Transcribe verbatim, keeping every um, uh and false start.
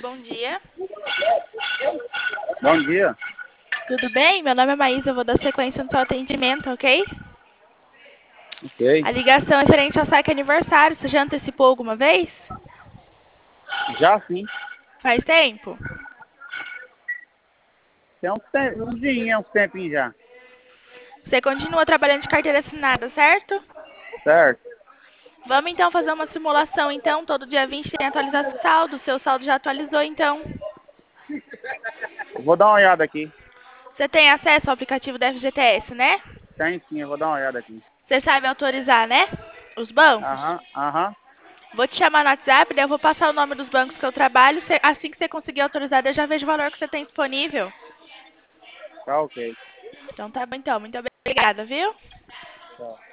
bom dia. Bom dia. Tudo bem? Meu nome é Maísa, eu vou dar sequência no seu atendimento, ok? Ok. A ligação é referente ao saque aniversário. Você já antecipou alguma vez? Já sim. Faz tempo? Tem uns, te... uns dias, uns tempinhos já. Você continua trabalhando de carteira assinada, certo? Certo. Vamos então fazer uma simulação, então. Todo dia vinte tem atualização do saldo. O seu saldo já atualizou, então. Eu vou dar uma olhada aqui. Você tem acesso ao aplicativo da F G T S, né? Tem sim, eu vou dar uma olhada aqui. Você sabe autorizar, né? Os bancos? Aham, aham. Vou te chamar no WhatsApp, daí eu vou passar o nome dos bancos que eu trabalho. Cê- Assim que você conseguir autorizar, daí eu já vejo o valor que você tem disponível. Tá ok. Então tá bom, então. Muito obrigada, viu? Tá.